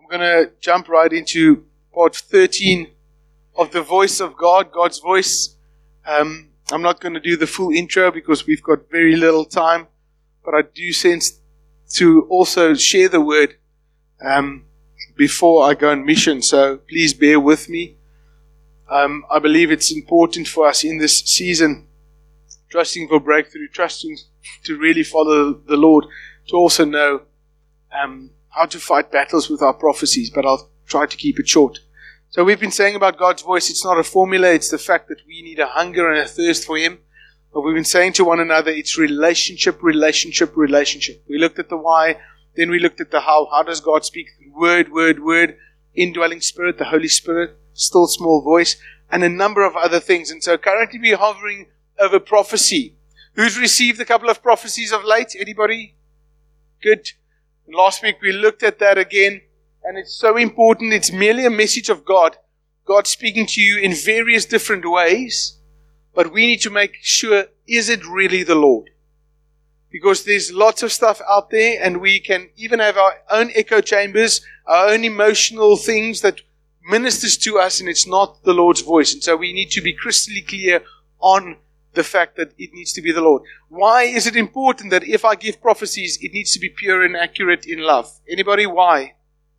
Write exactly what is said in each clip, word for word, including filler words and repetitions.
I'm going to jump right into part thirteen of the voice of God, God's voice. Um, I'm not going to do the full intro because we've got very little time, but I do sense to also share the word um, before I go on mission, so please bear with me. Um, I believe it's important for us in this season, trusting for breakthrough, trusting to really follow the Lord, to also know um, how to fight battles with our prophecies, but I'll try to keep it short. So we've been saying about God's voice, it's not a formula, it's the fact that we need a hunger and a thirst for Him. But we've been saying to one another, it's relationship, relationship, relationship. We looked at the why, then we looked at the how. How does God speak? Word, word, word, indwelling spirit, the Holy Spirit, still small voice, and a number of other things. And so currently we're hovering over prophecy. Who's received a couple of prophecies of late? Anybody? Good. And last week we looked at that again. And it's so important. It's merely a message of God. God speaking to you in various different ways. But we need to make sure, is it really the Lord? Because there's lots of stuff out there, and we can even have our own echo chambers, our own emotional things that ministers to us, and it's not the Lord's voice. And so we need to be crystally clear on the fact that it needs to be the Lord. Why is it important that if I give prophecies, it needs to be pure and accurate in love? Anybody, why?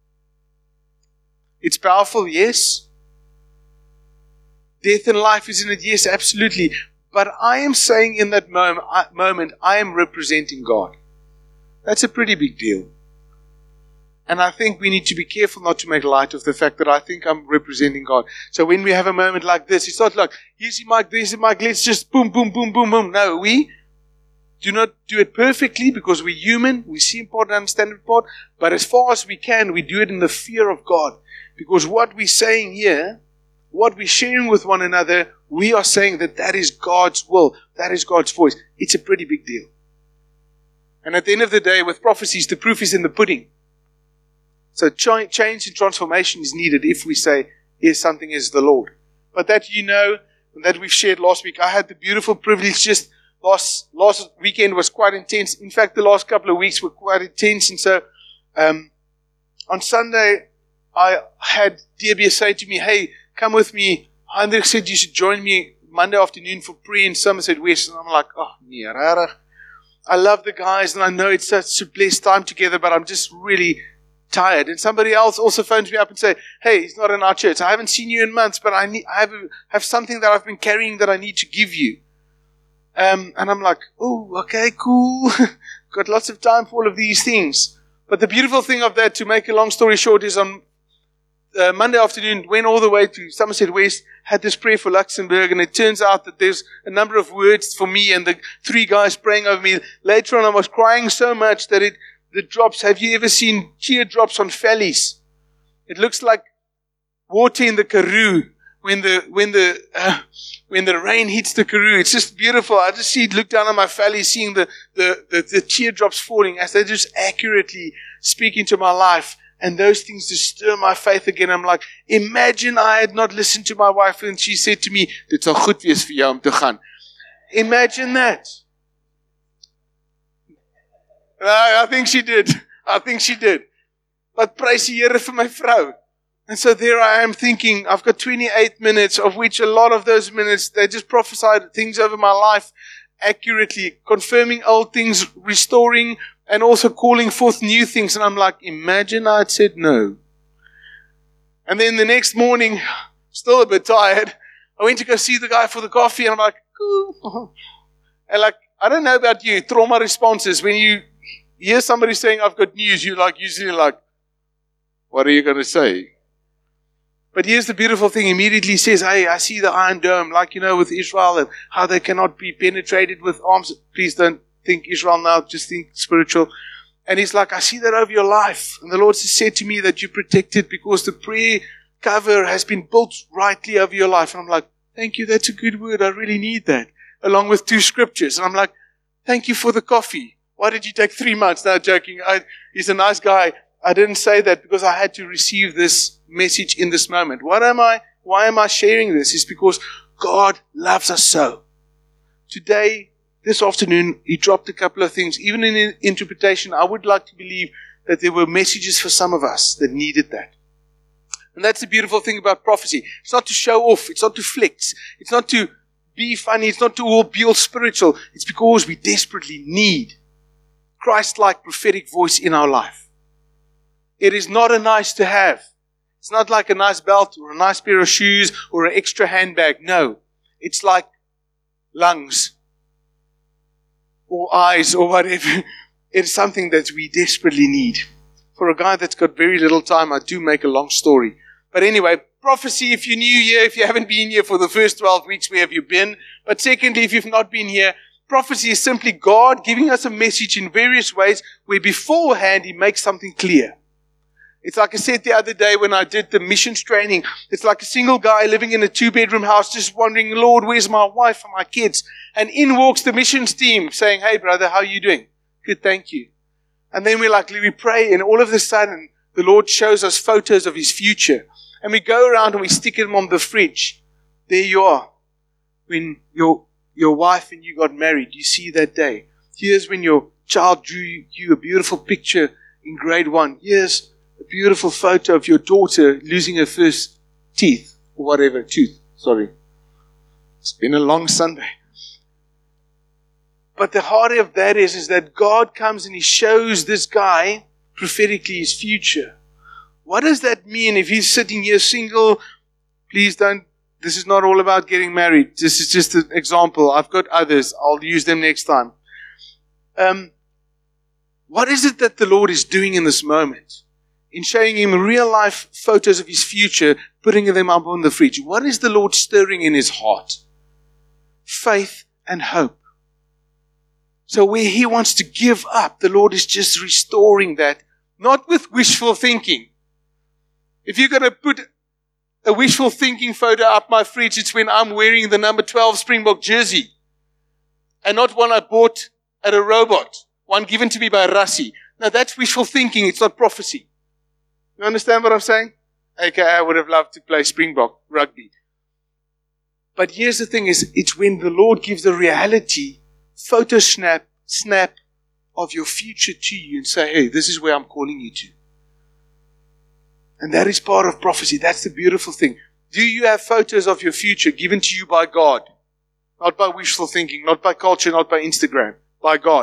It's powerful, yes. Death and life, isn't it? Yes, absolutely. But I am saying in that moment, I, moment, I am representing God. That's a pretty big deal. And I think we need to be careful not to make light of the fact that I think I'm representing God. So when we have a moment like this, it's not like, here's your mic, there's your mic, let's just boom, boom, boom, boom, boom. No, we do not do it perfectly because we're human. We see in part and understand in part. But as far as we can, we do it in the fear of God. Because what we're saying here, what we're sharing with one another, we are saying that that is God's will. That is God's voice. It's a pretty big deal. And at the end of the day, with prophecies, the proof is in the pudding. So ch- change and transformation is needed if we say, yes, something is the Lord. But that you know, that we've shared last week, I had the beautiful privilege just last, last weekend was quite intense. In fact, the last couple of weeks were quite intense. And so um, on Sunday, I had D B S say to me, hey, come with me. Hendrik said you should join me Monday afternoon for prayer in Somerset West. And I'm like, oh, nee, rarig. I love the guys and I know it's such a blessed time together, but I'm just really tired. And somebody else also phones me up and say, hey, he's not in our church. I haven't seen you in months, but I need, I have, a, have something that I've been carrying that I need to give you. Um, and I'm like, oh, okay, cool. Got lots of time for all of these things. But the beautiful thing of that, to make a long story short, is on Uh, Monday afternoon, went all the way to Somerset West, had this prayer for Luxembourg, and it turns out that there's a number of words for me and the three guys praying over me. Later on, I was crying so much that it, the drops, have you ever seen teardrops on valleys? It looks like water in the Karoo when the, when the, uh, when the rain hits the Karoo. It's just beautiful. I just see it, look down on my valley, seeing the, the, the, the teardrops falling as they just accurately speak into my life. And those things just stir my faith again. I'm like, imagine I had not listened to my wife and she said to me, dit sal goed wees vir jou om te gaan. Imagine that. I think she did. I think she did. But praise die Here vir my vrou. And so there I am thinking, I've got twenty-eight minutes, of which a lot of those minutes, they just prophesied things over my life accurately, confirming old things, restoring, and also calling forth new things. And I'm like, imagine I had said no. And then the next morning, still a bit tired, I went to go see the guy for the coffee. And I'm like, cool. And like, I don't know about you, trauma responses. When you hear somebody saying, I've got news, you're like, usually like, what are you going to say? But here's the beautiful thing. Immediately says, hey, I see the Iron Dome, like, you know, with Israel, and how they cannot be penetrated with arms. Please don't think Israel now, just think spiritual. And he's like, I see that over your life. And the Lord has said to me that you're protected because the prayer cover has been built rightly over your life. And I'm like, thank you, that's a good word. I really need that. Along with two scriptures. And I'm like, thank you for the coffee. Why did you take three months? No, joking. I, he's a nice guy. I didn't say that because I had to receive this message in this moment. What am I, why am I sharing this? It's because God loves us so. Today, this afternoon, he dropped a couple of things. Even in interpretation, I would like to believe that there were messages for some of us that needed that. And that's the beautiful thing about prophecy. It's not to show off. It's not to flex. It's not to be funny. It's not to all be all spiritual. It's because we desperately need Christ-like prophetic voice in our life. It is not a nice to have. It's not like a nice belt or a nice pair of shoes or an extra handbag. No. It's like lungs or eyes or whatever. It is something that we desperately need. For a guy that's got very little time, I do make a long story. But anyway, prophecy, if you're new here, if you haven't been here for the first twelve weeks, where have you been? But secondly, if you've not been here, prophecy is simply God giving us a message in various ways where beforehand He makes something clear. It's like I said the other day when I did the missions training. It's like a single guy living in a two-bedroom house just wondering, Lord, where's my wife and my kids? And in walks the missions team saying, hey, brother, how are you doing? Good, thank you. And then we like, we pray, and all of a sudden, the Lord shows us photos of His future. And we go around and we stick them on the fridge. There you are. When your your wife and you got married, you see that day. Here's when your child drew you a beautiful picture in grade one. Here's a beautiful photo of your daughter losing her first teeth, or whatever, tooth, sorry. It's been a long Sunday. But the heart of that is, is that God comes and He shows this guy prophetically his future. What does that mean if he's sitting here single? Please don't, this is not all about getting married. This is just an example. I've got others. I'll use them next time. Um, what is it that the Lord is doing in this moment? In showing him real life photos of his future, putting them up on the fridge. What is the Lord stirring in his heart? Faith and hope. So where he wants to give up, the Lord is just restoring that, not with wishful thinking. If you're going to put a wishful thinking photo up my fridge, it's when I'm wearing the number twelve Springbok jersey. And not one I bought at a robot. One given to me by Rassi. Now that's wishful thinking, it's not prophecy. You understand what I'm saying? Okay, I would have loved to play Springbok rugby. But here's the thing is, it's when the Lord gives the reality, photo snap, snap of your future to you and say, hey, this is where I'm calling you to. And that is part of prophecy. That's the beautiful thing. Do you have photos of your future given to you by God? Not by wishful thinking, not by culture, not by Instagram, by God.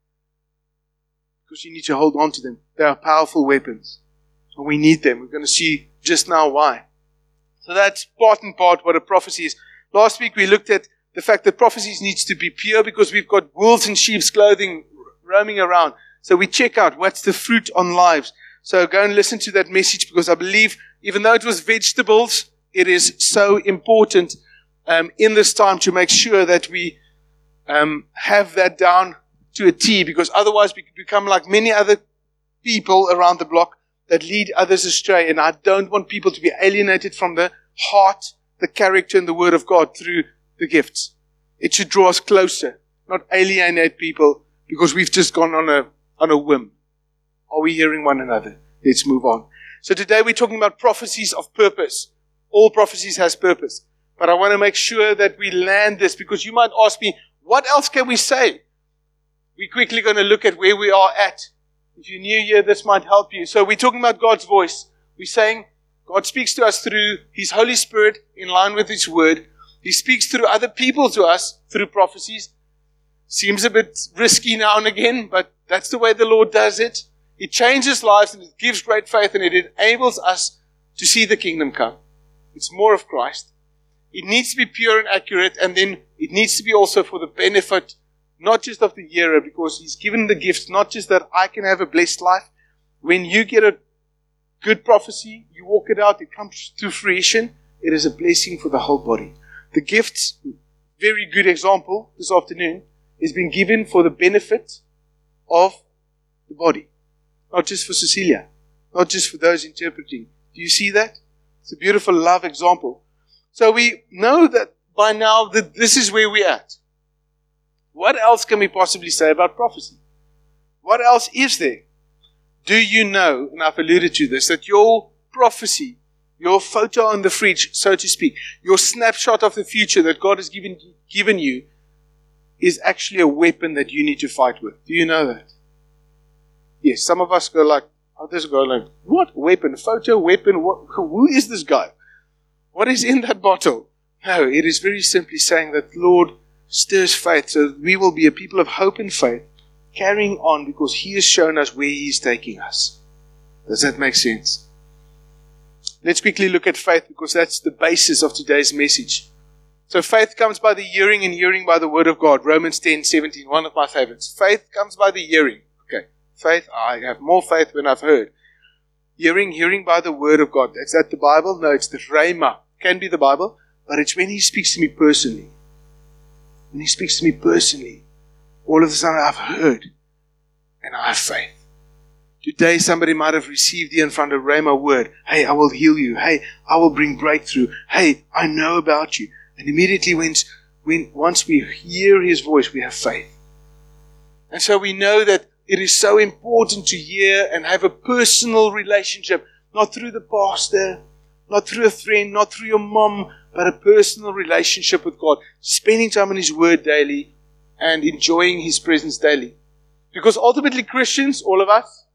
Because you need to hold on to them. They are powerful weapons. And we need them. We're going to see just now why. So that's part and part what a prophecy is. Last week we looked at the fact that prophecies needs to be pure because we've got wolves in sheep's clothing roaming around. So we check out what's the fruit on lives. So go and listen to that message because I believe even though it was vegetables, it is so important um, in this time to make sure that we um, have that down to a T, because otherwise we could become like many other people around the block that lead others astray. And I don't want people to be alienated from the heart, the character, and the word of God through the gifts. It should draw us closer, not alienate people because we've just gone on a on a whim. Are we hearing one another? Let's move on. So today we're talking about prophecies of purpose. All prophecies has purpose. But I want to make sure that we land this because you might ask me, what else can we say? We're quickly going to look at where we are at. If you're new here, this might help you. So we're talking about God's voice. We're saying God speaks to us through His Holy Spirit in line with His Word. He speaks through other people to us through prophecies. Seems a bit risky now and again, but that's the way the Lord does it. It changes lives and it gives great faith and it enables us to see the kingdom come. It's more of Christ. It needs to be pure and accurate, and then it needs to be also for the benefit not just of the hearer, because He's given the gifts, not just that I can have a blessed life. When you get a good prophecy, you walk it out, it comes to fruition, it is a blessing for the whole body. The gifts, very good example this afternoon, is being given for the benefit of the body. Not just for Cecilia. Not just for those interpreting. Do you see that? It's a beautiful love example. So we know that by now that this is where we're at. What else can we possibly say about prophecy? What else is there? Do you know, and I've alluded to this, that your prophecy, your photo on the fridge, so to speak, your snapshot of the future that God has given, given you is actually a weapon that you need to fight with. Do you know that? Yes, some of us go like, Others go like, what? Weapon, photo, weapon, what? Who is this guy? What is in that bottle? No, it is very simply saying that Lord stirs faith so that we will be a people of hope and faith, carrying on because He has shown us where He is taking us. Does that make sense? Let's quickly look at faith because that's the basis of today's message. So faith comes by the hearing and hearing by the word of God. Romans ten seventeen, one of my favorites. Faith comes by the hearing. Okay, faith, I have more faith when I've heard. Hearing, hearing by the word of God. Is that the Bible? No, it's the Rhema. Can be the Bible, but it's when He speaks to me personally. When He speaks to me personally, all of a sudden I've heard and I have faith. Today somebody might have received the in front of Rhema word. Hey, I will heal you. Hey, I will bring breakthrough. Hey, I know about you. And immediately when, when once we hear His voice, we have faith. And so we know that it is so important to hear and have a personal relationship, not through the pastor, not through a friend, not through your mom, but a personal relationship with God. Spending time in His word daily and enjoying His presence daily. Because ultimately Christians, all of us,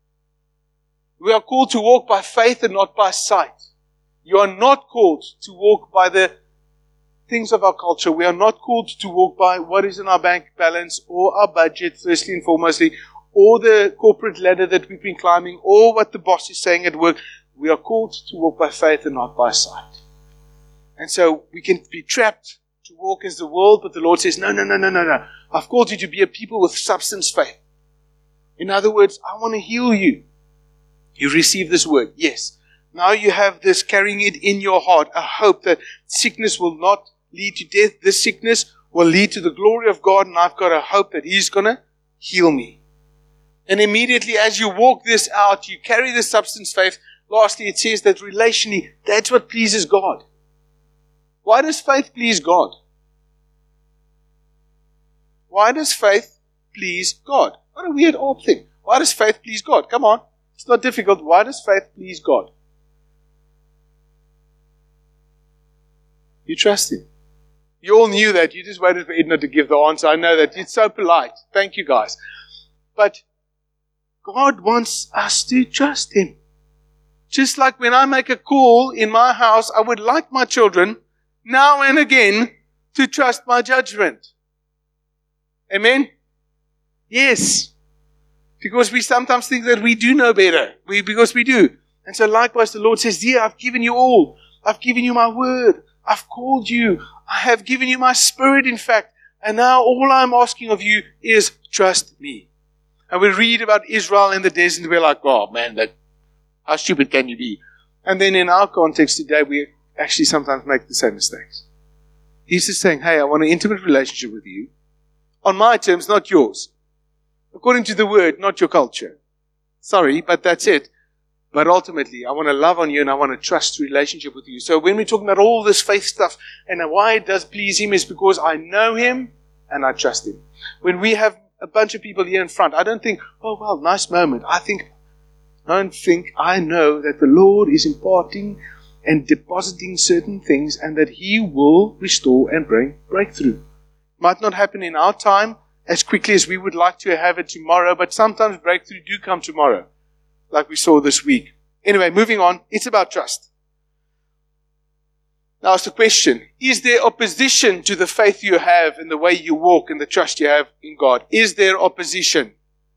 we are called to walk by faith and not by sight. You are not called to walk by the things of our culture. We are not called to walk by what is in our bank balance or our budget, firstly and foremostly, or the corporate ladder that we've been climbing, or what the boss is saying at work. We are called to walk by faith and not by sight. And so we can be trapped to walk as the world, but the Lord says, no, no, no, no, no, no. I've called you to be a people with substance faith. In other words, I want to heal you. You receive this word, yes. Now you have this, carrying it in your heart, a hope that sickness will not lead to death. This sickness will lead to the glory of God, and I've got a hope that He's going to heal me. And immediately as you walk this out, you carry the substance faith. Lastly, it says that relationally, that's what pleases God. Why does faith please God? Why does faith please God? What a weird odd thing. Why does faith please God? Come on. It's not difficult. Why does faith please God? You trust Him. You all knew that. You just waited for Edna to give the answer. I know that. It's so polite. Thank you, guys. But God wants us to trust Him. Just like when I make a call in my house, I would like my children now and again to trust my judgment. Amen? Yes. Because we sometimes think that we do know better. We, because we do. And so likewise the Lord says, yeah, I've given you all. I've given you my word. I've called you. I have given you my spirit, in fact. And now all I'm asking of you is trust me. And we read about Israel in the desert and we're like, oh man, that, how stupid can you be? And then in our context today, we actually sometimes make the same mistakes. He's just saying, hey, I want an intimate relationship with you. On my terms, not yours. According to the word, not your culture. Sorry, but that's it. But ultimately, I want to love on you and I want to trust relationship with you. So when we're talking about all this faith stuff and why it does please Him is because I know Him and I trust Him. When we have a bunch of people here in front, I don't think, oh, well, nice moment. I think, I don't think, I know that the Lord is imparting and depositing certain things and that He will restore and bring breakthrough. Might not happen in our time as quickly as we would like to have it tomorrow, but sometimes breakthrough do come tomorrow, like we saw this week. Anyway, moving on, it's about trust. Now it's the question, is there opposition to the faith you have and the way you walk and the trust you have in God? Is there opposition?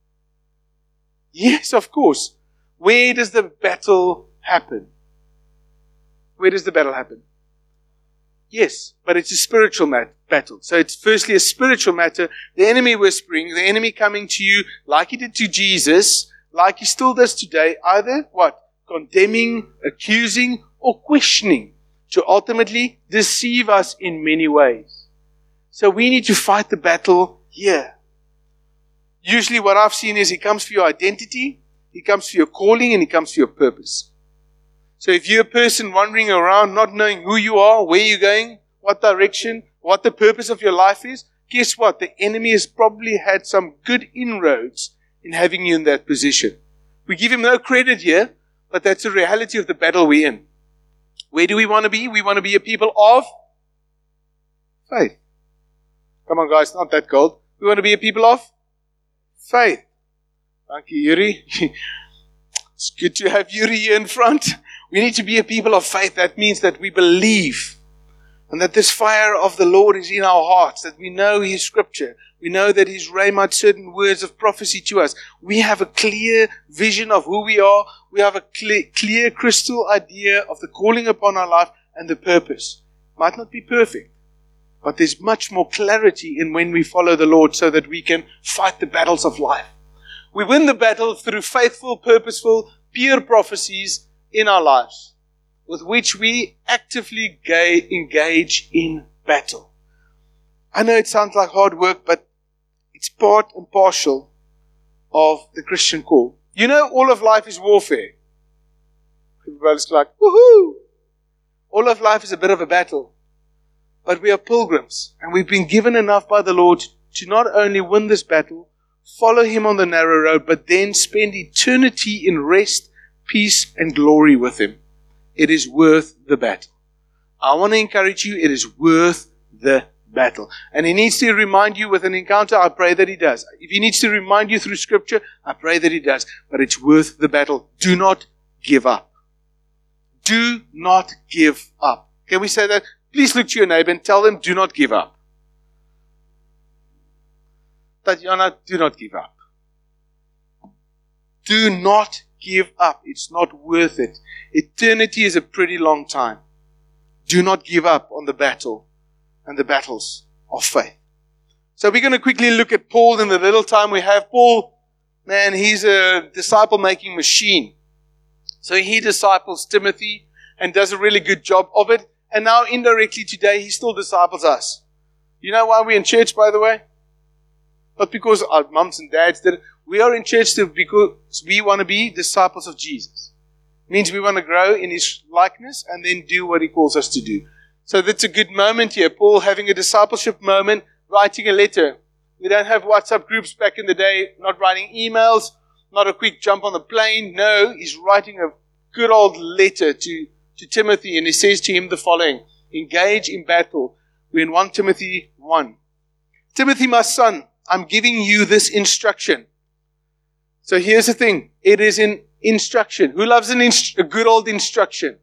Yes, of course. Where does the battle happen? Where does the battle happen? Yes, but it's a spiritual mat- battle. So it's firstly a spiritual matter. The enemy whispering, the enemy coming to you like he did to Jesus, like he still does today, either what? Condemning, accusing, or questioning to ultimately deceive us in many ways. So we need to fight the battle here. Usually what I've seen is he comes for your identity, he comes for your calling, and he comes for your purpose. So if you're a person wandering around not knowing who you are, where you're going, what direction, what the purpose of your life is, guess what? The enemy has probably had some good inroads in having you in that position. We give him no credit here, but that's the reality of the battle we're in. Where do we want to be? We want to be a people of faith. Come on, guys, not that cold. We want to be a people of faith. Thank you, Yuri. It's good to have Yuri here in front. We need to be a people of faith. That means that we believe and that this fire of the Lord is in our hearts, that we know His scripture. We know that He's rhema, certain words of prophecy to us. We have a clear vision of who we are. We have a clear, clear crystal idea of the calling upon our life and the purpose. Might not be perfect, but there's much more clarity in when we follow the Lord so that we can fight the battles of life. We win the battle through faithful, purposeful, pure prophecies in our lives, with which we actively ga- engage in battle. I know it sounds like hard work, but it's part and parcel of the Christian call. You know, all of life is warfare. Everybody's like, woohoo! All of life is a bit of a battle. But we are pilgrims, and we've been given enough by the Lord to not only win this battle, follow Him on the narrow road, but then spend eternity in rest, peace, and glory with Him. It is worth the battle. I want to encourage you, it is worth the battle. And He needs to remind you with an encounter, I pray that He does. If He needs to remind you through Scripture, I pray that He does. But it's worth the battle. Do not give up. Do not give up. Can we say that? Please look to your neighbor and tell them, do not give up. Tatiana, do not give up. Do not give up. It's not worth it. Eternity is a pretty long time. Do not give up on the battle and the battles of faith. So we're going to quickly look at Paul in the little time we have. Paul, man, he's a disciple-making machine. So he disciples Timothy and does a really good job of it. And now indirectly today, he still disciples us. You know why we're in church, by the way? Not because our mums and dads did it. We are in church because we want to be disciples of Jesus. It means we want to grow in His likeness and then do what He calls us to do. So that's a good moment here. Paul having a discipleship moment, writing a letter. We don't have WhatsApp groups back in the day, not writing emails, not a quick jump on the plane. No, he's writing a good old letter to, to Timothy, and he says to him the following: engage in battle. We're in First Timothy one. Timothy, my son, I'm giving you this instruction. So here's the thing. It is an instruction. Who loves an inst- a good old instruction?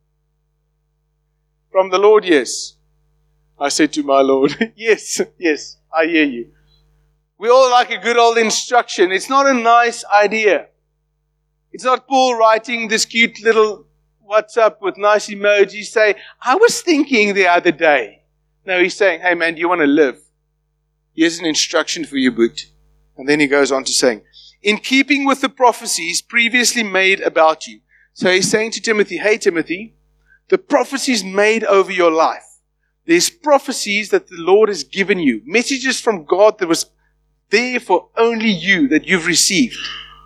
From the Lord, yes. I said to my Lord, yes, yes, I hear you. We all like a good old instruction. It's not a nice idea. It's not Paul writing this cute little WhatsApp with nice emojis, say, I was thinking the other day. No, he's saying, hey man, do you want to live? Here's an instruction for you, boot. And then he goes on to saying, in keeping with the prophecies previously made about you. So he's saying to Timothy, hey Timothy, the prophecies made over your life. There's prophecies that the Lord has given you. Messages from God that was there for only you, that you've received.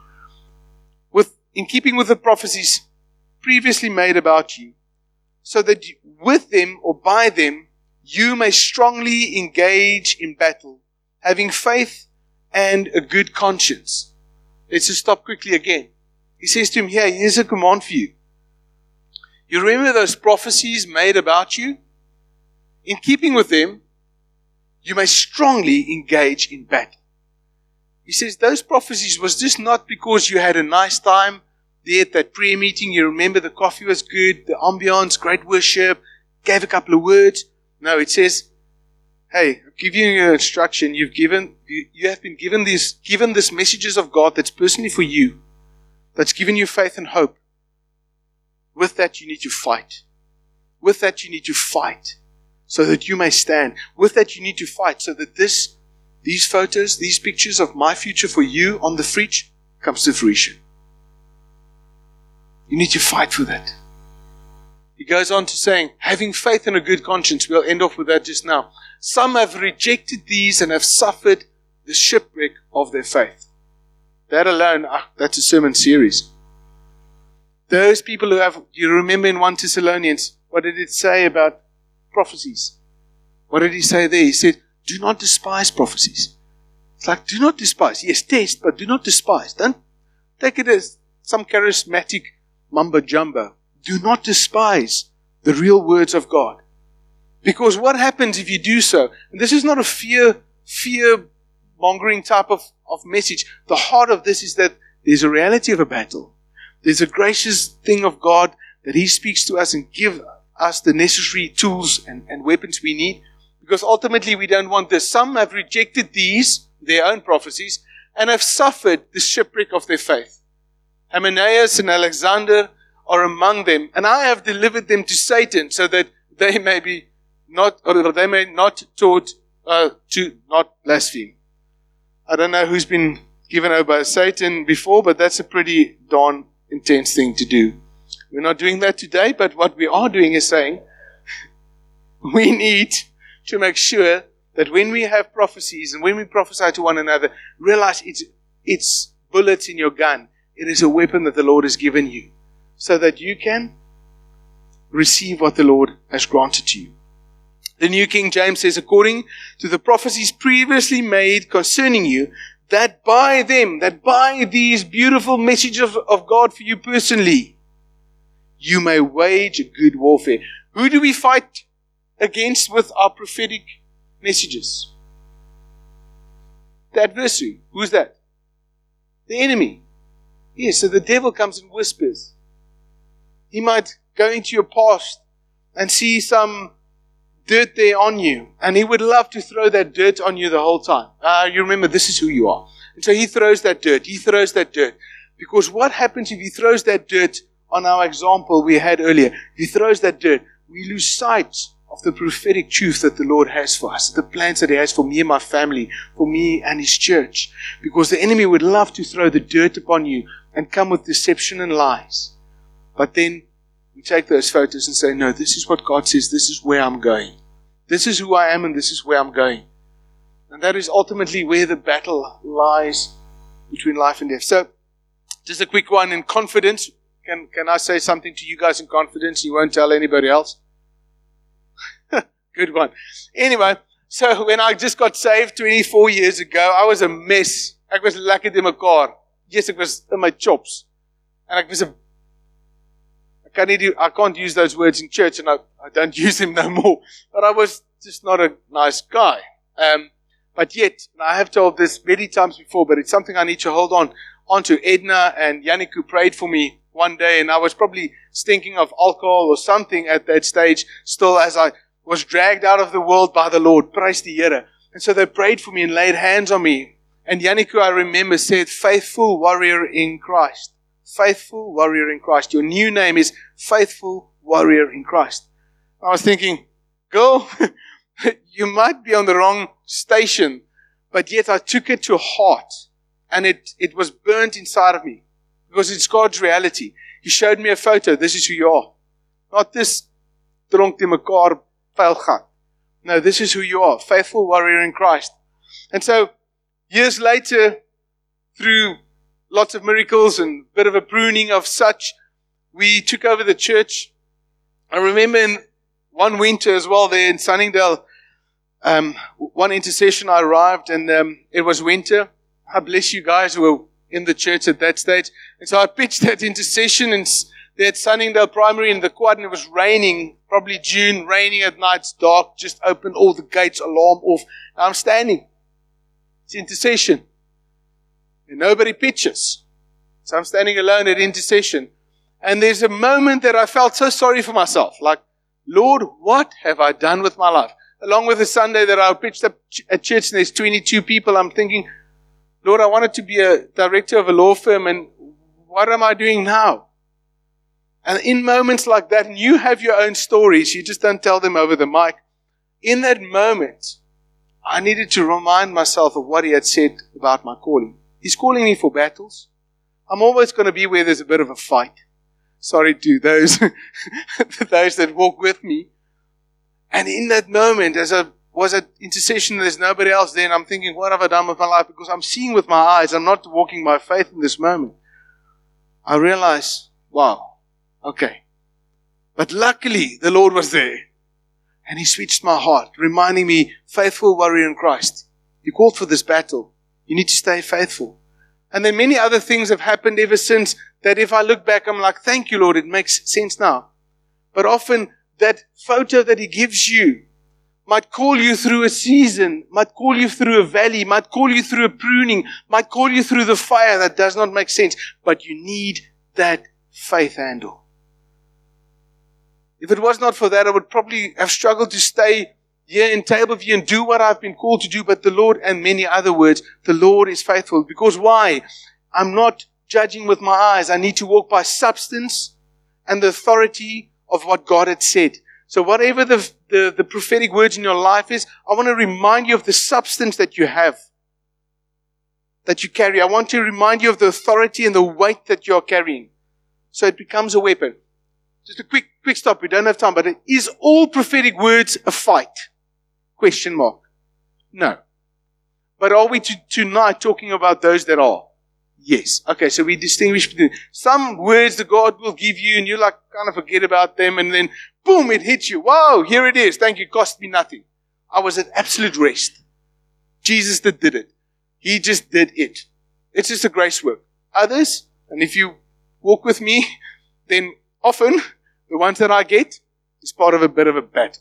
With, in keeping with the prophecies previously made about you. So that you, with them or by them, you may strongly engage in battle, having faith and a good conscience. Let's just stop quickly again. He says to him here, here's a command for you. You remember those prophecies made about you? In keeping with them, you may strongly engage in battle. He says those prophecies was just not because you had a nice time there at that prayer meeting. You remember the coffee was good, the ambience, great worship, gave a couple of words. No, it says, hey, I'm giving you an instruction. You've given, you, you have been given these, given this messages of God that's personally for you, that's given you faith and hope. With that, you need to fight. With that, you need to fight so that you may stand. With that, you need to fight so that this, these photos, these pictures of my future for you on the fridge comes to fruition. You need to fight for that. He goes on to saying, having faith and a good conscience. We'll end off with that just now. Some have rejected these and have suffered the shipwreck of their faith. That alone, ah, that's a sermon series. Those people who have, you remember in First Thessalonians, what did it say about prophecies? What did he say there? He said, do not despise prophecies. It's like, do not despise. Yes, test, but do not despise. Don't take it as some charismatic mumbo jumbo. Do not despise the real words of God. Because what happens if you do so? And this is not a fear, fear-mongering type of, of message. The heart of this is that there's a reality of a battle. there's a gracious thing of God that He speaks to us and gives us the necessary tools and, and weapons we need. Because ultimately we don't want this. Some have rejected these, their own prophecies, and have suffered the shipwreck of their faith. Hymenaeus and Alexander are among them, and I have delivered them to Satan so that they may be not, or they may not taught uh, to not blaspheme. I don't know who's been given over by Satan before, but that's a pretty darn intense thing to do. We're not doing that today, but what we are doing is saying we need to make sure that when we have prophecies and when we prophesy to one another, realize it's, it's bullets in your gun. It is a weapon that the Lord has given you so that you can receive what the Lord has granted to you. The New King James says, according to the prophecies previously made concerning you, that by them, that by these beautiful messages of, of God for you personally, you may wage a good warfare. Who do we fight against with our prophetic messages? The adversary. Who's that? The enemy. Yes, so the devil comes and whispers. He might go into your past and see some dirt there on you, and he would love to throw that dirt on you the whole time. Uh, you remember, this is who you are. And so he throws that dirt. He throws that dirt. Because what happens if he throws that dirt on our example we had earlier? If he throws that dirt, we lose sight of the prophetic truth that the Lord has for us, the plans that He has for me and my family, for me and His church. Because the enemy would love to throw the dirt upon you and come with deception and lies. But then we take those photos and say, no, this is what God says, this is where I'm going. This is who I am and this is where I'm going. And that is ultimately where the battle lies between life and death. So, just a quick one in confidence. Can, can I say something to you guys in confidence? You won't tell anybody else? Good one. Anyway, so when I just got saved twenty-four years ago, I was a mess. Ek was lekker in mekaar. Yes, ek was in my chops. And ek was a I can't, do, I can't use those words in church, and I, I don't use them no more. But I was just not a nice guy. Um, but yet, and I have told this many times before, but it's something I need to hold on onto. Edna and Yannick, who prayed for me one day, and I was probably stinking of alcohol or something at that stage, still as I was dragged out of the world by the Lord. Praise the Here. And so they prayed for me and laid hands on me. And Yannick, who I remember, said, faithful warrior in Christ. Faithful warrior in Christ. Your new name is Faithful Warrior in Christ. I was thinking, girl, you might be on the wrong station, but yet I took it to heart, and it, it was burnt inside of me, because it's God's reality. He showed me a photo. This is who you are. Not this dronk te mekaar vuilgat. No, this is who you are. Faithful warrior in Christ. And so, years later, through lots of miracles and a bit of a pruning of such, we took over the church. I remember in one winter as well there in Sunningdale, um, one intercession I arrived, and um, it was winter. I bless you guys who were in the church at that stage. And so I pitched that intercession and there at Sunningdale Primary in the quad, and it was raining, probably June, raining at night, it's dark, just opened all the gates, alarm off. And I'm standing. It's intercession. And nobody pitches. So I'm standing alone at intercession. And there's a moment that I felt so sorry for myself. Like, Lord, what have I done with my life? Along with the Sunday that I pitched up at church and there's twenty-two people, I'm thinking, Lord, I wanted to be a director of a law firm, and what am I doing now? And in moments like that, and you have your own stories, you just don't tell them over the mic. In that moment, I needed to remind myself of what He had said about my calling. He's calling me for battles. I'm always going to be where there's a bit of a fight. Sorry to those, those that walk with me. And in that moment, as I was at intercession, there's nobody else there, and I'm thinking, what have I done with my life? Because I'm seeing with my eyes, I'm not walking by faith in this moment. I realize, wow, okay. But luckily, the Lord was there. And He switched my heart, reminding me, faithful warrior in Christ. You called for this battle. You need to stay faithful. And then many other things have happened ever since that if I look back, I'm like, thank you, Lord, it makes sense now. But often that photo that He gives you might call you through a season, might call you through a valley, might call you through a pruning, might call you through the fire that does not make sense. But you need that faith handle? If it was not for that, I would probably have struggled to stay here in Tableview and do what I've been called to do. But the Lord, and many other words, the Lord is faithful. Because why? I'm not judging with my eyes. I need to walk by substance and the authority of what God had said. So whatever the, the, the prophetic words in your life is, I want to remind you of the substance that you have, that you carry. I want to remind you of the authority and the weight that you're carrying. So it becomes a weapon. Just a quick, quick stop. We don't have time. But is all prophetic words a fight? Question mark. No. But are we to, tonight talking about those that are? Yes. Okay, so we distinguish between some words that God will give you and you like kind of forget about them and then boom, it hits you. Wow, here it is. Thank you. It cost me nothing. I was at absolute rest. Jesus that did it. He just did it. It's just a grace work. Others, and if you walk with me, then often the ones that I get is part of a bit of a battle.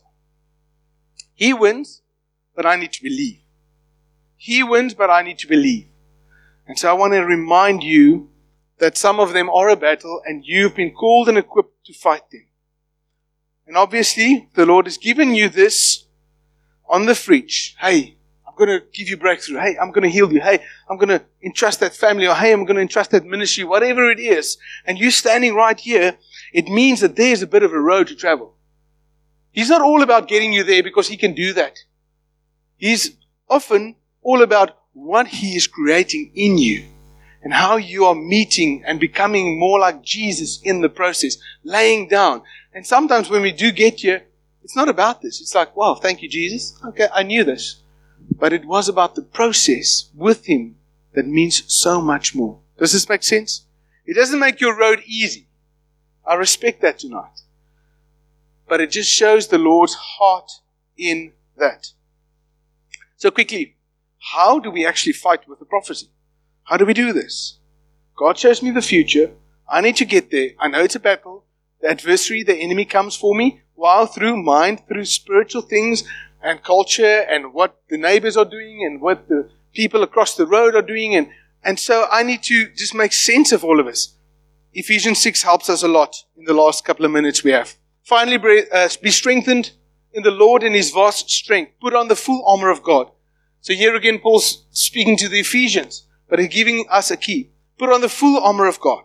He wins, but I need to believe. He wins, but I need to believe. And so I want to remind you that some of them are a battle and you've been called and equipped to fight them. And obviously, the Lord has given you this on the fridge. Hey, I'm going to give you breakthrough. Hey, I'm going to heal you. Hey, I'm going to entrust that family. Or hey, I'm going to entrust that ministry. Whatever it is. And you standing right here, it means that there's a bit of a road to travel. He's not all about getting you there because He can do that. He's often all about what He is creating in you and how you are meeting and becoming more like Jesus in the process, laying down. And sometimes when we do get here, it's not about this. It's like, wow, thank you, Jesus. Okay, I knew this. But it was about the process with Him that means so much more. Does this make sense? It doesn't make your road easy. I respect that tonight. But it just shows the Lord's heart in that. So quickly, how do we actually fight with the prophecy? How do we do this? God shows me the future. I need to get there. I know it's a battle. The adversary, the enemy comes for me. While through mind, through spiritual things and culture and what the neighbors are doing and what the people across the road are doing. And, and so I need to just make sense of all of this. Ephesians six helps us a lot in the last couple of minutes we have. Finally, uh, be strengthened in the Lord and His vast strength. Put on the full armor of God. So here again, Paul's speaking to the Ephesians, but he's giving us a key. Put on the full armor of God.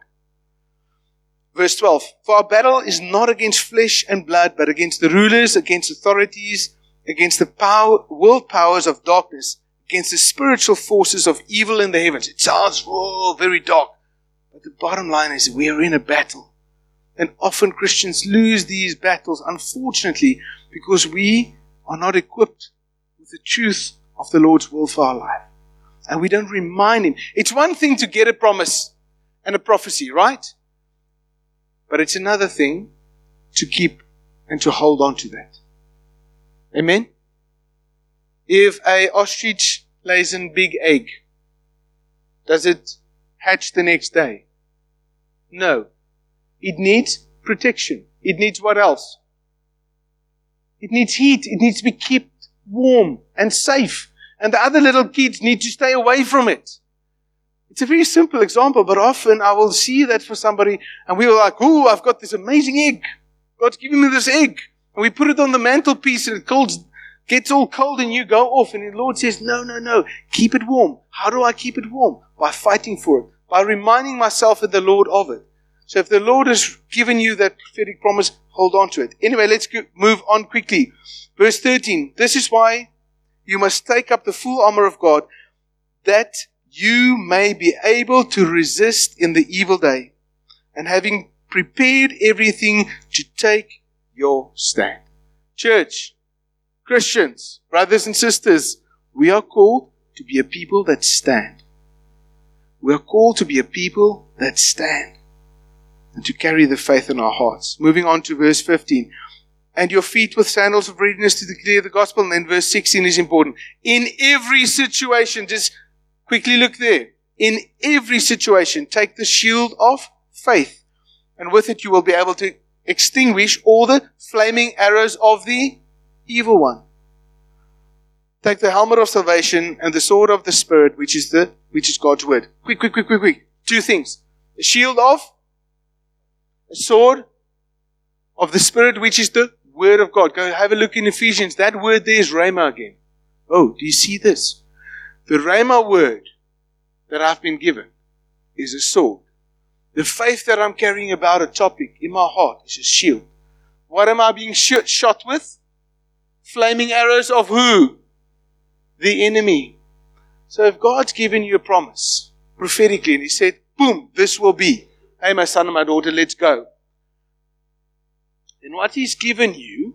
Verse twelve. For our battle is not against flesh and blood, but against the rulers, against authorities, against the power, world powers of darkness, against the spiritual forces of evil in the heavens. It sounds oh, very dark. But the bottom line is we are in a battle. And often Christians lose these battles, unfortunately, because we are not equipped with the truth of the Lord's will for our life. And we don't remind Him. It's one thing to get a promise and a prophecy, right? But it's another thing to keep and to hold on to that. Amen? If a ostrich lays a big egg, does it hatch the next day? No. It needs protection. It needs what else? It needs heat. It needs to be kept warm and safe. And the other little kids need to stay away from it. It's a very simple example, but often I will see that for somebody and we were like, oh, I've got this amazing egg. God's given me this egg. And we put it on the mantelpiece and it colds, gets all cold and you go off. And the Lord says, no, no, no. Keep it warm. How do I keep it warm? By fighting for it. By reminding myself and the Lord of it. So if the Lord has given you that prophetic promise, hold on to it. Anyway, let's go, move on quickly. Verse thirteen. This is why you must take up the full armor of God, that you may be able to resist in the evil day, and having prepared everything, to take your stand. Church, Christians, brothers and sisters, we are called to be a people that stand. We are called to be a people that stand. And to carry the faith in our hearts. Moving on to verse fifteen. And your feet with sandals of readiness to declare the gospel. And then verse sixteen is important. In every situation, just quickly look there. In every situation, take the shield of faith. And with it you will be able to extinguish all the flaming arrows of the evil one. Take the helmet of salvation and the sword of the Spirit, which is the which is God's word. Quick, quick, quick, quick, quick. Two things. The shield of A sword of the Spirit, which is the Word of God. Go have a look in Ephesians. That word there is Rhema again. Oh, do you see this? The Rhema word that I've been given is a sword. The faith that I'm carrying about a topic in my heart is a shield. What am I being sh- shot with? Flaming arrows of who? The enemy. So if God's given you a promise, prophetically, and He said, boom, this will be. Hey, my son and my daughter, let's go. Then what He's given you,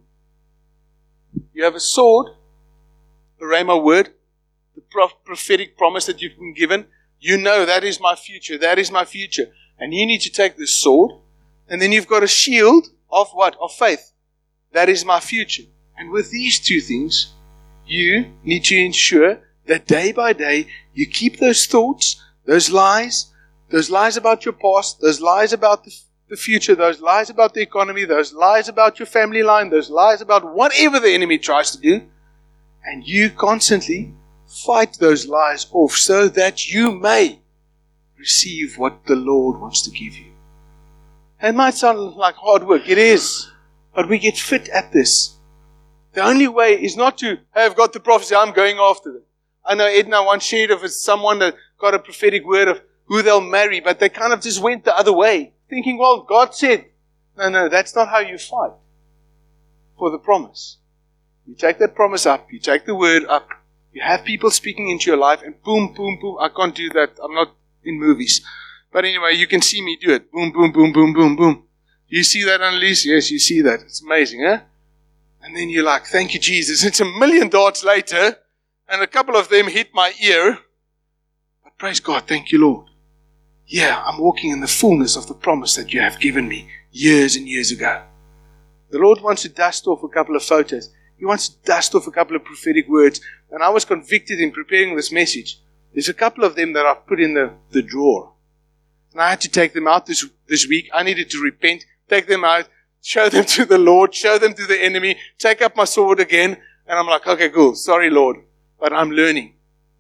you have a sword, a Rhema word, the prophetic promise that you've been given. You know that is my future, that is my future. And you need to take this sword, and then you've got a shield of what? Of faith. That is my future. And with these two things, you need to ensure that day by day, you keep those thoughts, those lies, those lies about your past, those lies about the, the future, those lies about the economy, those lies about your family line, those lies about whatever the enemy tries to do, and you constantly fight those lies off so that you may receive what the Lord wants to give you. It might sound like hard work. It is. But we get fit at this. The only way is not to, hey, I've got the prophecy, I'm going after them. I know Edna once shared of someone that got a prophetic word of who they'll marry, but they kind of just went the other way, thinking, well, God said. No, no, that's not how you fight for the promise. You take that promise up, you take the word up, you have people speaking into your life, and boom, boom, boom. I can't do that. I'm not in movies. But anyway, you can see me do it. Boom, boom, boom, boom, boom, boom. You see that, Annalise? Yes, you see that. It's amazing, huh? And then you're like, thank you, Jesus. It's a million darts later, and a couple of them hit my ear. But praise God, thank you, Lord. Yeah, I'm walking in the fullness of the promise that you have given me years and years ago. The Lord wants to dust off a couple of photos. He wants to dust off a couple of prophetic words. And I was convicted in preparing this message. There's a couple of them that I've put in the, the drawer. And I had to take them out this, this week. I needed to repent, take them out, show them to the Lord, show them to the enemy, take up my sword again. And I'm like, okay, cool. Sorry, Lord. But I'm learning.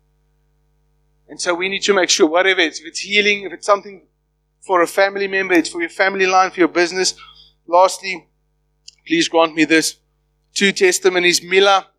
And so we need to make sure, whatever it's, if it's healing, if it's something for a family member, it's for your family line, for your business. Lastly, please grant me this. Two testimonies. Mila,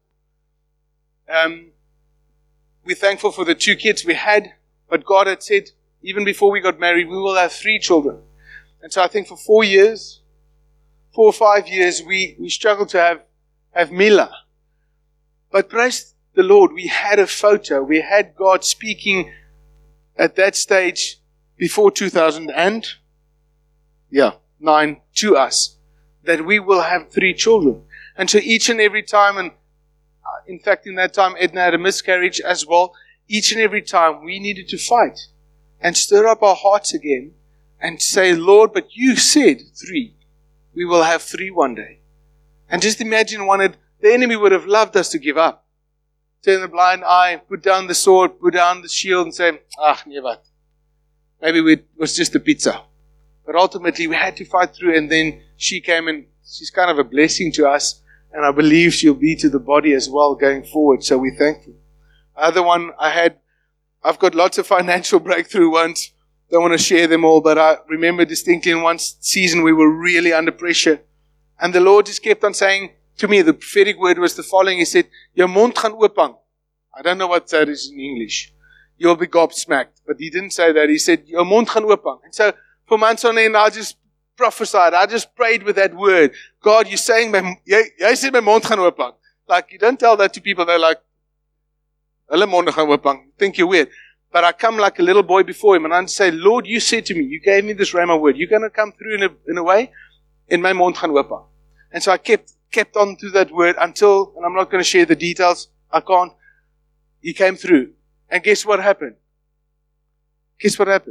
um, we're thankful for the two kids we had, but God had said, even before we got married, we will have three children. And so I think for four years, four or five years, we, we struggled to have, have Mila. But praise the Lord, we had a photo. We had God speaking at that stage before two thousand and yeah, nine to us, that we will have three children. And so each and every time, and in fact in that time Edna had a miscarriage as well, each and every time we needed to fight and stir up our hearts again and say, Lord, but you said three. We will have three one day. And just imagine one, had, the enemy would have loved us to give up. Turn the blind eye, put down the sword, put down the shield and say, ah, nee wat. Maybe it was just a pizza. But ultimately we had to fight through, and then she came, and she's kind of a blessing to us, and I believe she'll be to the body as well going forward. So we're thankful. Other one I had, I've got lots of financial breakthrough ones. Don't want to share them all, but I remember distinctly in one season we were really under pressure. And the Lord just kept on saying to me, the prophetic word was the following. He said, your mond gaan oopang. I don't know what that is in English. You'll be gobsmacked. But he didn't say that. He said, your mond gaan oopang. And so for months on end, I just prophesied. I just prayed with that word. God, you're saying, my, jy, jy said my mond gaan oopang. Like, you don't tell that to people. They're like, hulle monde gaan oopang. Think you're weird. But I come like a little boy before him, and I say, Lord, you said to me, you gave me this rhema word. You're going to come through in a, in a way, in my mond gaan oopang. And so I kept kept on to that word until, and I'm not going to share the details, I can't. He came through. And guess what happened? Guess what happened?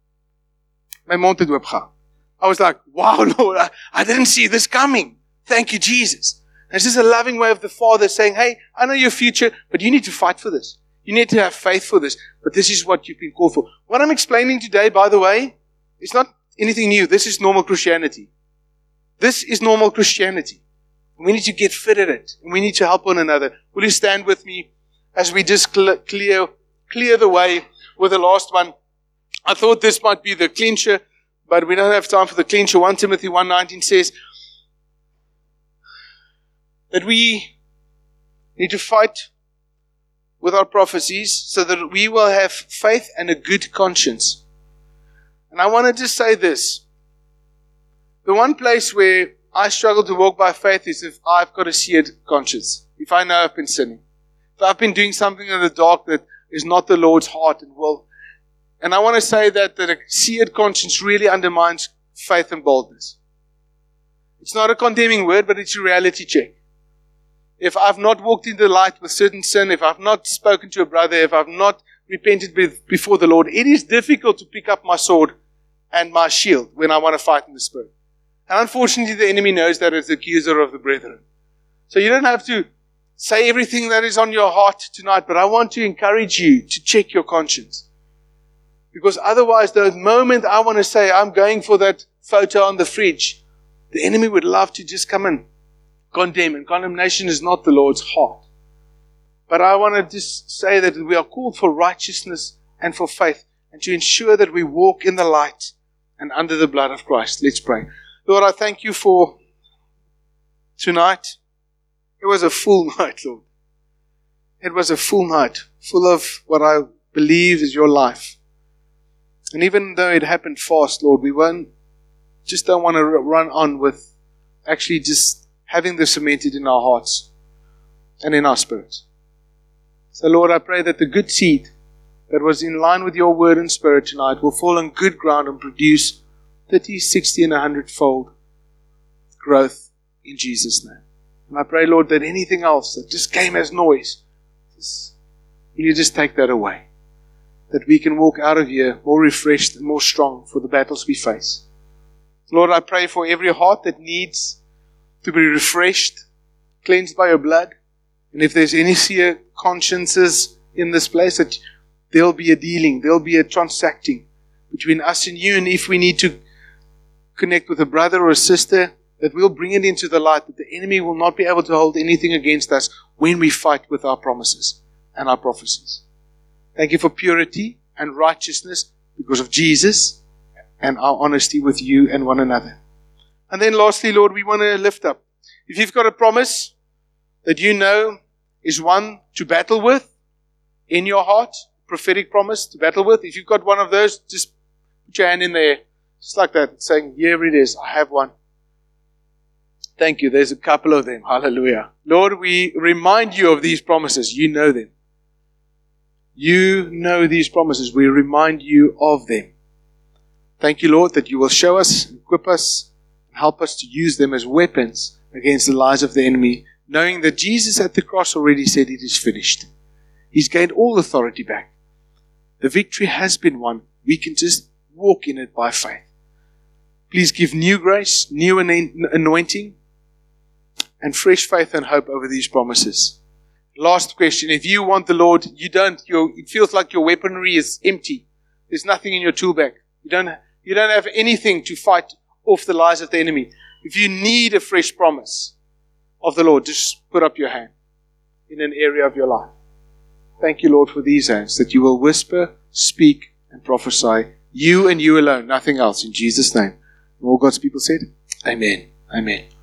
My mond het oopgaan. I was like, wow, Lord, I, I didn't see this coming. Thank you, Jesus. And it's just a loving way of the Father saying, hey, I know your future, but you need to fight for this. You need to have faith for this. But this is what you've been called for. What I'm explaining today, by the way, is not anything new. This is normal Christianity. This is normal Christianity. We need to get fit at it. And we need to help one another. Will you stand with me as we just cl- clear, clear the way with the last one? I thought this might be the clincher, but we don't have time for the clincher. First Timothy one nineteen says that we need to fight with our prophecies so that we will have faith and a good conscience. And I want to just say this. The one place where I struggle to walk by faith is if I've got a seared conscience. If I know I've been sinning. If I've been doing something in the dark that is not the Lord's heart and will. And I want to say that, that a seared conscience really undermines faith and boldness. It's not a condemning word, but it's a reality check. If I've not walked in the light with certain sin, if I've not spoken to a brother, if I've not repented before the Lord, it is difficult to pick up my sword and my shield when I want to fight in the Spirit. And unfortunately, the enemy knows that as the accuser of the brethren. So you don't have to say everything that is on your heart tonight, but I want to encourage you to check your conscience. Because otherwise, the moment I want to say, I'm going for that photo on the fridge, the enemy would love to just come and condemn. And condemnation is not the Lord's heart. But I want to just say that we are called for righteousness and for faith, and to ensure that we walk in the light and under the blood of Christ. Let's pray. Lord, I thank you for tonight. It was a full night, Lord. It was a full night, full of what I believe is your life. And even though it happened fast, Lord, we won't, just don't want to run on with actually just having this cemented in our hearts and in our spirits. So, Lord, I pray that the good seed that was in line with your word and spirit tonight will fall on good ground and produce thirty, sixty, and a hundred fold growth in Jesus' name. And I pray, Lord, that anything else that just came as noise, just, will you just take that away? That we can walk out of here more refreshed and more strong for the battles we face. Lord, I pray for every heart that needs to be refreshed, cleansed by your blood. And if there's any seared consciences in this place, that there'll be a dealing, there'll be a transacting between us and you. And if we need to connect with a brother or a sister, that we'll bring it into the light, that the enemy will not be able to hold anything against us when we fight with our promises and our prophecies. Thank you for purity and righteousness because of Jesus and our honesty with you and one another. And then lastly, Lord, we want to lift up. If you've got a promise that you know is one to battle with in your heart, prophetic promise to battle with, if you've got one of those, just put your hand in there, just like that, saying, here it is, I have one. Thank you. There's a couple of them. Hallelujah. Lord, we remind you of these promises. You know them. You know these promises. We remind you of them. Thank you, Lord, that you will show us, equip us, help us to use them as weapons against the lies of the enemy, knowing that Jesus at the cross already said it is finished. He's gained all authority back. The victory has been won. We can just walk in it by faith. Please give new grace, new anointing, and fresh faith and hope over these promises. Last question. If you want the Lord, you don't, your, it feels like your weaponry is empty. There's nothing in your tool bag. You don't, you don't have anything to fight off the lies of the enemy. If you need a fresh promise of the Lord, just put up your hand in an area of your life. Thank you, Lord, for these hands, that you will whisper, speak, and prophesy. You and you alone, nothing else. In Jesus' name. And all God's people said, Amen. Amen.